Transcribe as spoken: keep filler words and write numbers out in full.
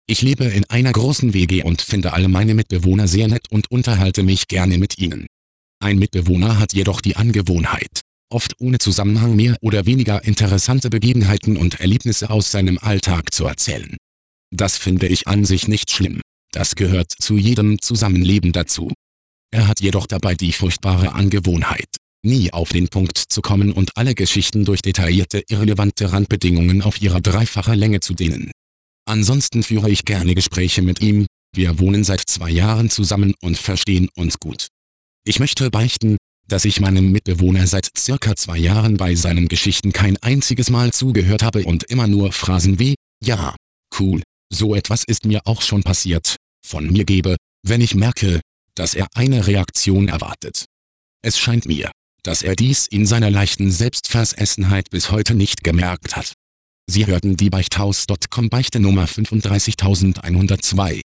Ich lebe in einer großen W G und finde alle meine Mitbewohner sehr nett und unterhalte mich gerne mit ihnen. Ein Mitbewohner hat jedoch die Angewohnheit, oft ohne Zusammenhang mehr oder weniger interessante Begebenheiten und Erlebnisse aus seinem Alltag zu erzählen. Das finde ich an sich nicht schlimm. Das gehört zu jedem Zusammenleben dazu. Er hat jedoch dabei die furchtbare Angewohnheit, nie auf den Punkt zu kommen und alle Geschichten durch detaillierte, irrelevante Randbedingungen auf ihre dreifache Länge zu dehnen. Ansonsten führe ich gerne Gespräche mit ihm, wir wohnen seit zwei Jahren zusammen und verstehen uns gut. Ich möchte beichten, dass ich meinem Mitbewohner seit circa zwei Jahren bei seinen Geschichten kein einziges Mal zugehört habe und immer nur Phrasen wie »Ja, cool, so etwas ist mir auch schon passiert« von mir gebe, wenn ich merke, dass er eine Reaktion erwartet. Es scheint mir, dass er dies in seiner leichten Selbstversessenheit bis heute nicht gemerkt hat. Sie hörten die Beichthaus Punkt com Beichte Nummer fünfunddreißigtausendeinhundertzwei.